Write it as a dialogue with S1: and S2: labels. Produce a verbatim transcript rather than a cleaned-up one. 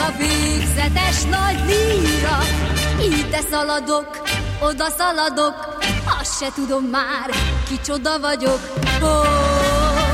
S1: a végzetes nagy líra. Ide szaladok, oda szaladok, azt se tudom már, kicsoda vagyok. Oh,